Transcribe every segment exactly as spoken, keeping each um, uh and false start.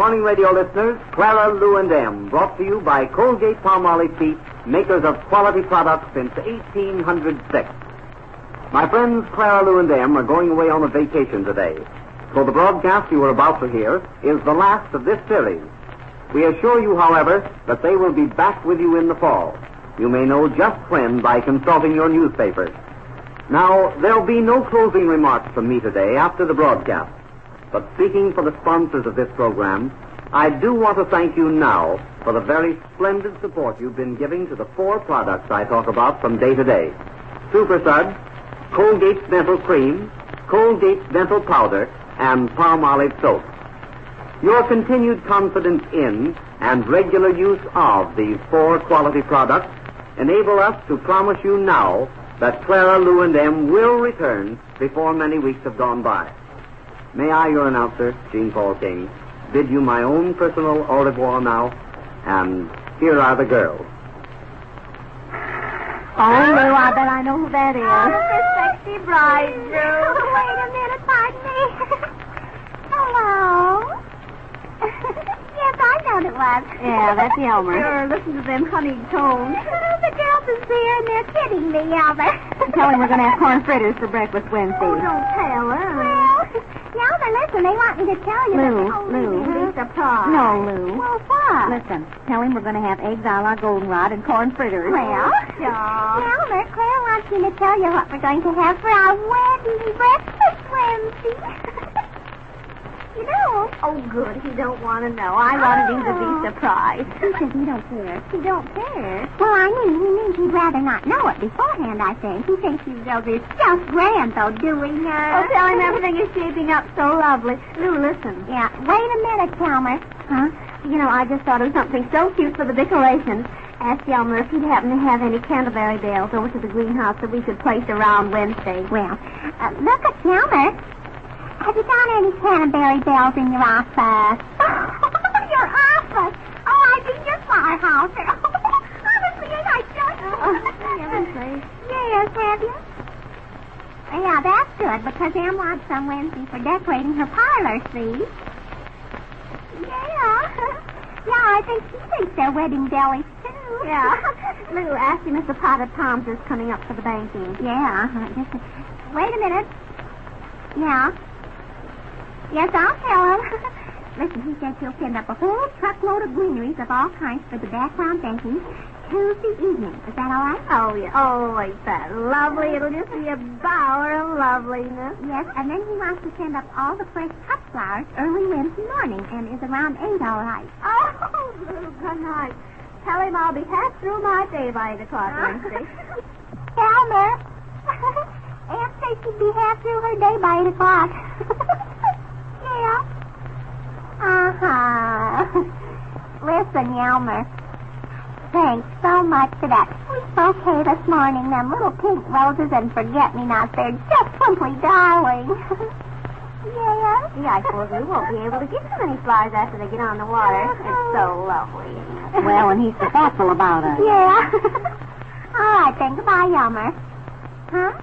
morning, radio listeners. Clara, Lou, and Em, brought to you by Colgate-Palmolive Peach, makers of quality products since eighteen oh six. My friends Clara, Lou, and Em are going away on a vacation today, so the broadcast you are about to hear is the last of this series. We assure you, however, that they will be back with you in the fall. You may know just when by consulting your newspapers. Now, there'll be no closing remarks from me today after the broadcast. But speaking for the sponsors of this program, I do want to thank you now for the very splendid support you've been giving to the four products I talk about from day to day. Super Suds, Colgate's Dental Cream, Colgate's Dental Powder, and Palmolive Soap. Your continued confidence in and regular use of these four quality products enable us to promise you now that Clara, Lou, and Em will return before many weeks have gone by. May I, your announcer, Jean Paul King, bid you my own personal au revoir now, and here are the girls. Oh, Lou, I bet I know who that is. Oh, the sexy bride, Lou. Wait a minute, pardon me. Hello. Yes, I thought it was. Yeah, that's Elmer. Sure, listen to them honeyed tones. The girls is there, and they're kidding me, Elmer. Tell him we're going to have corn fritters for breakfast Wednesday. Oh, don't tell her. Well, Elmer, listen, they want me to tell you. Lou, that, oh, Lou. Be surprised. No, Lou. Well, what? Listen, tell him we're going to have eggs a la goldenrod and corn fritters. Well, sure. Elmer, Claire wants me to tell you what we're going to have for our wedding breakfast Wednesday. You know. Oh, good. He don't want to know. I wanted him to be surprised. He says he don't care. He don't care? Well, I mean, he means he'd rather not know it beforehand, I think. He thinks you girls are just grand, though, doing her. Oh, tell him everything is shaping up so lovely. Lou, listen. Yeah. Wait a minute, Elmer. Huh? You know, I just thought of something so cute for the decorations. Ask Elmer if he'd happen to have any Canterbury bales over to the greenhouse that we could place around Wednesday. Well, uh, look at Elmer. Have you got any Canterbury bells in your office? Your office? Oh, I mean your firehouse. Honestly, ain't I just... Oh, yes, have you? Yeah, that's good, because Em wants some Wednesday for decorating her parlor, see? Yeah. Yeah, I think she thinks they're wedding bellies, too. Yeah. Lou, ask him if the potted palms is coming up for the banking. Yeah. Just a... Wait a minute. Yeah. Yes, I'll tell him. Listen, he says he'll send up a whole truckload of greeneries of all kinds for the background banking Tuesday evening. Is that all right? Oh, yeah. Oh, ain't that lovely? It'll just be a bower of loveliness. Yes, and then he wants to send up all the fresh cut flowers early Wednesday morning, and is around eight all right. Oh, Lou, good night. Tell him I'll be half through my day by eight o'clock Wednesday. Elmer, Aunt says she'd be half through her day by eight o'clock. Yeah. Uh-huh. Listen, Elmer. Thanks so much for that sweet bouquet this morning. Them little pink roses and forget-me-nots. They're just simply darling. Yeah? Yeah, I suppose we won't be able to get so many flowers after they get on the water. It's so lovely. Well, and he's so thoughtful about us. Yeah. All right, then. Goodbye, Elmer. Huh?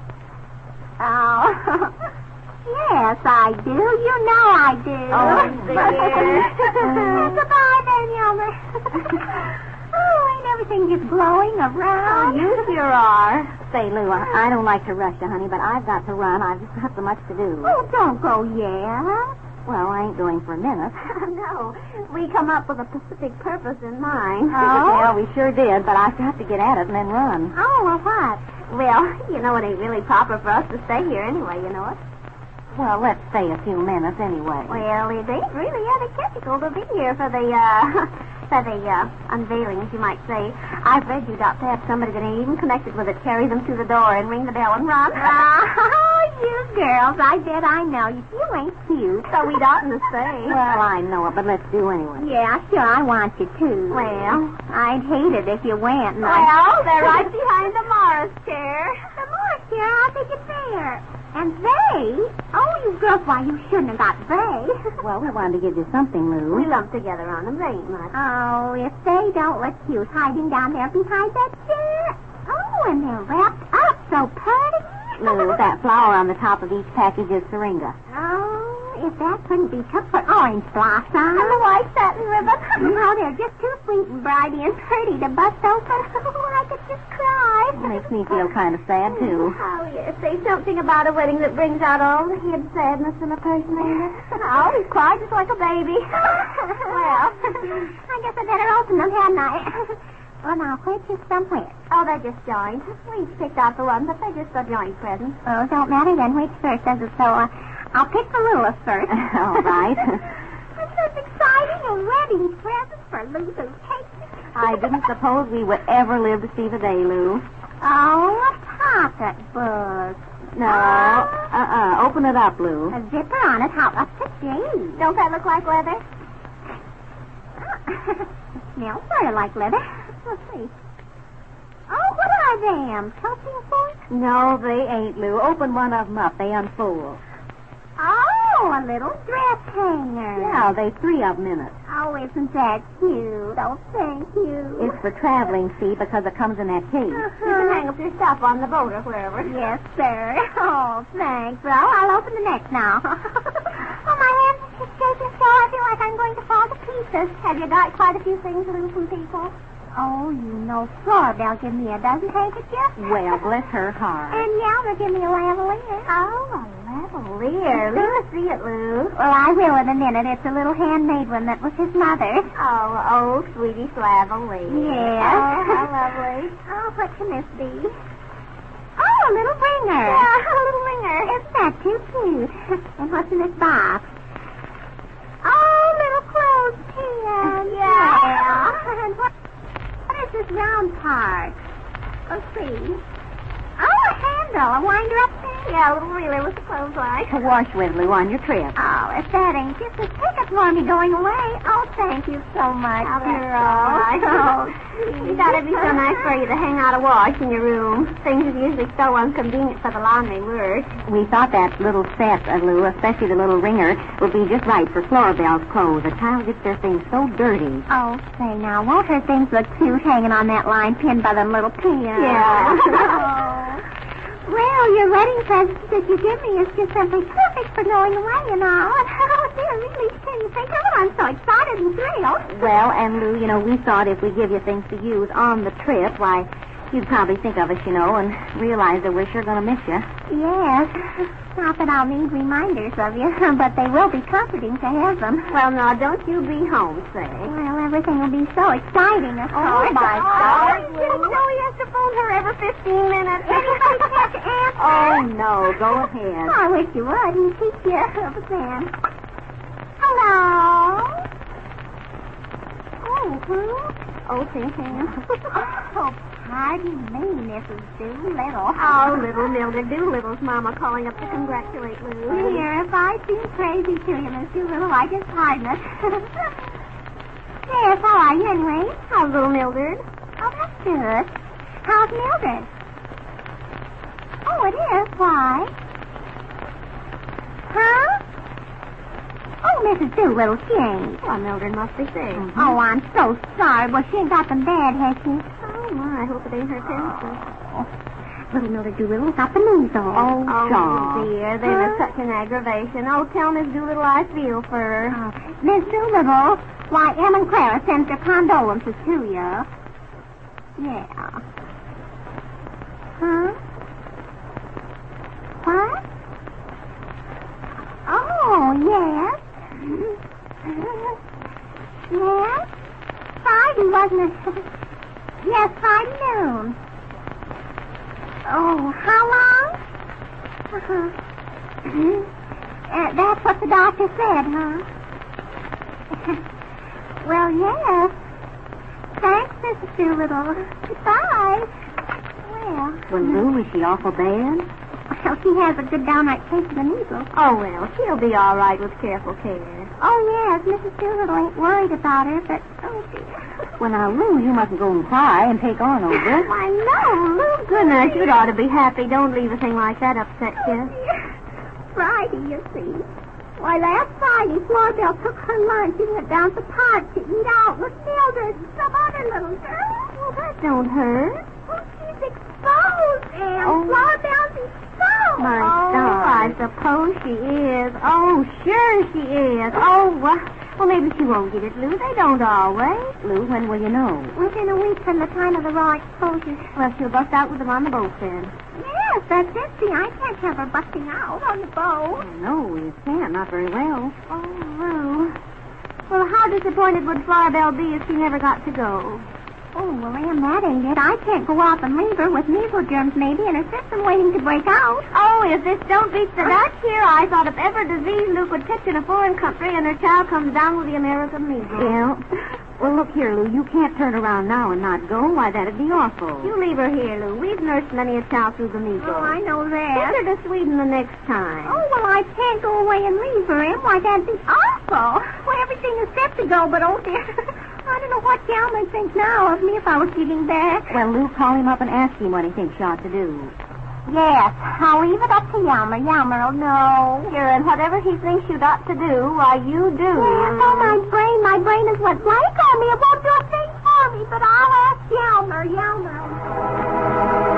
Oh... Yes, I do. You know I do. Oh, dear. Goodbye, then, Elmer. Oh, ain't everything just glowing around? Oh, you sure are. Say, Lou, I, I don't like to rush you, honey, but I've got to run. I've just got so much to do. Oh, don't go yet. Well, I ain't going for a minute. No. We come up with a specific purpose in mind. Oh? Yeah, we sure did, but I have to get at it and then run. Oh, well, what? Well, you know, it ain't really proper for us to stay here anyway, you know it? Well, let's stay a few minutes anyway. Well, it ain't really etiquettical to be here for the, uh, for the, uh, unveiling, as you might say. I've read you'd ought to have somebody that ain't even connected with it carry them to the door and ring the bell and run. Oh, you girls, I bet I know you. You ain't cute, so we'd oughtn't to say. Well, I know it, but let's do anyway. Yeah, sure, I want you to. Well, I'd hate it if you went. And well, I... they're right behind the Morris chair. The Morris chair? I'll take it there. And they? Oh, you girls, why, you shouldn't have got they. Well, we wanted to give you something, Lou. We lumped together on them. They ain't much. Oh, if they don't look cute hiding down there behind that chair. Oh, and they're wrapped up so pretty. Lou, that flower on the top of each package is syringa. Oh, if that couldn't be took for orange blossom. And the white satin ribbon. Oh, they're just too sweet and brighty and pretty to bust open. Oh, I could just cry. It makes me feel kind of sad, too. Oh, yes. Say something about a wedding that brings out all the hid sadness in a person, ain't it? I always cry just like a baby. Well, I guess I better open them, hadn't I? Well, now, which is somewhere? Oh, they're just joined. We each picked out the one, but they're just a joint present. Oh, don't matter then which first, does it? So, uh, I'll pick the littlest first. All right. This is exciting. A wedding present for Lulu Casey. I didn't suppose we would ever live to see the day, Lou. Oh, a pocketbook. No. Uh-uh. Open it up, Lou. A zipper on it. How up to date. Don't that look like leather? It smells sort of like leather. Let's see. Oh, what are them? Toasting forks? No, they ain't, Lou. Open one of them up. They unfold. Oh, a little dress hanger. Yeah, they three of them in it. Oh, isn't that cute? Oh, thank you. It's for traveling, see, because it comes in that case. Uh-huh. You can hang up your stuff on the boat or wherever. Yes, sir. Oh, thanks. Well, I'll open the next now. Oh, my hands are just shaking so I feel like I'm going to fall to pieces. Have you got quite a few things to lose from people? Oh, you know, Floribel give me a dozen handkerchiefs. Well, bless her heart. And Yelmer give me a lavalier. Oh, a lavalier. Let me see it, Lou. Well, I will in a minute. It's a little handmade one that was his mother's. Oh, oh, sweetie lavalier. Yes. Oh, how lovely. Oh, what can this be? Oh, a little ringer. Yeah, a little ringer. Isn't that too cute? And what's in this box? Oh, little clothespin. Yeah. And what? What is this round part? Let's see. Oh, a handle. A winder up there? Yeah, a little reeler with the clothesline. To wash with, Lou, on your trip. Oh, if that ain't just a ticket for me going away. Oh, thank you so much, oh, girl. Oh, you thought it'd be so nice for you to hang out a wash in your room. Things are usually so inconvenient for the laundry work. We thought that little set, uh, Lou, especially the little ringer, would be just right for Floribel's clothes. A child gets their things so dirty. Oh, say now, won't her things look cute hanging on that line pinned by them little pins? Yeah. Oh. Well, your wedding present that you give me is just simply perfect for going away and all. Oh, dear, really, can you think of it? I'm so excited and thrilled. Well, and Lou, you know, we thought if we give you things to use on the trip, why, you'd probably think of us, you know, and realize that we're sure going to miss you. Yes. Not that I'll need reminders of you, but they will be comforting to have them. Well, now, don't you be homesick. Well, everything will be so exciting, of course. Oh, my God. Oh, you know he has to phone her every fifteen minutes. Anybody can't answer. Oh, no. Go ahead. Oh, I wish you would. And keep you up then. Hello? Oh, who? Oh, thinking. Oh, pardon me, Missus Doolittle. Oh, little Mildred Doolittle's mama calling up to congratulate Lou. Dear, if I seem crazy to you, Miss Doolittle, I just pardon it. Yes, how are you anyway? How's little Mildred? Oh, that's good. How's Mildred? Oh, it is. Why? Huh? Oh, Missus Doolittle, she ain't. Well, Mildred must be sick. Mm-hmm. Oh, I'm so sorry. Well, she ain't got them bad, has she? Oh, my, I hope it ain't her pencil. Oh, little Mildred Doolittle got the measles. Oh, oh John. dear, they were such an aggravation. Oh, tell Miss Doolittle I feel for her. Uh, Miss Doolittle, why, Em and Clara sent their condolences to you. Yeah. Huh? What? Oh, yes. Yes? Friday, wasn't it? Yes, Friday noon. Oh, how long? Uh-huh. uh, that's what the doctor said, huh? Well, yes. Thanks, Missus Doolittle. Goodbye. Well... Well, Lou, is she awful bad? Well, she has a good downright case of the measles. Oh, well, she'll be all right with careful care. Oh, yes, Missus Doolittle ain't worried about her, but, oh, dear. Well, now, Lou, you mustn't go and cry and take on over it. Why, no, Lou. Goodness, you'd ought to be happy. Don't leave a thing like that upset you. Oh, Friday, you see. Why, last Friday, Floribel took her lunch and went down to the park to eat out with Mildred and some other little girl. Well, that don't hurt. Well, she's exposed, and oh. Floribel's exposed. My oh, darling. I'm I suppose she is. Oh, sure she is. Oh, uh, well, maybe she won't get it, Lou. They don't always. Lou, when will you know? Within a week from the time of the raw exposure. Well, she'll bust out with them on the boat then. Yes, that's it. See, I can't have her busting out on the boat. No, you can't. Not very well. Oh, Lou. Well, how disappointed would Floribel be if she never got to go? Oh, well, Ann, that ain't it. I can't go off and leave her with measles germs, maybe, and her system waiting to break out. Oh, if this don't beat the Dutch here, I thought if ever disease Lou could catch in a foreign country and her child comes down with the American measles. Yeah. Well, look here, Lou. You can't turn around now and not go. Why, that'd be awful. You leave her here, Lou. We've nursed many a child through the measles. Oh, I know that. Send her to Sweden the next time. Oh, well, I can't go away and leave her, Em. Why, that'd be awful. Well, everything is set to go, but, oh, dear, I don't know what Yalmer thinks now of me if I was getting back. Well, Lou, call him up and ask him what he thinks you ought to do. Yes, I'll leave it up to Yalmer. Yalmer'll know. Here, and whatever he thinks you'd ought to do, why, you do. Yes, oh, my brain, my brain is went blank on me. It won't do a thing for me, but I'll ask Yalmer. Yalmer.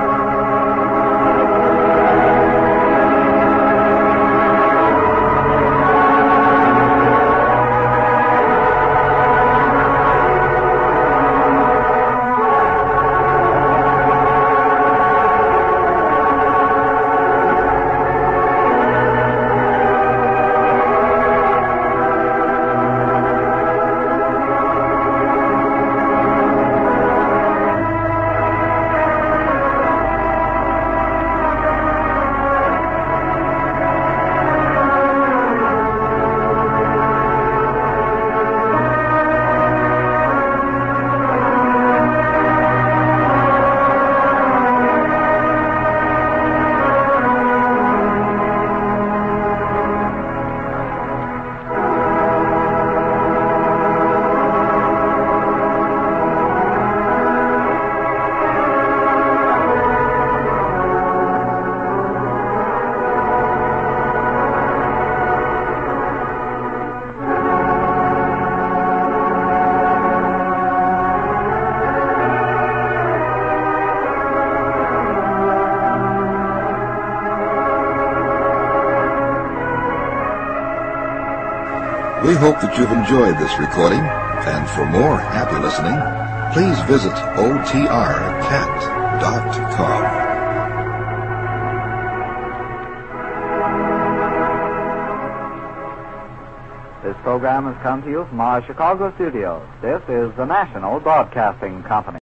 We hope that you've enjoyed this recording, and for more happy listening, please visit O T R cat dot com. This program has come to you from our Chicago studios. This is the National Broadcasting Company.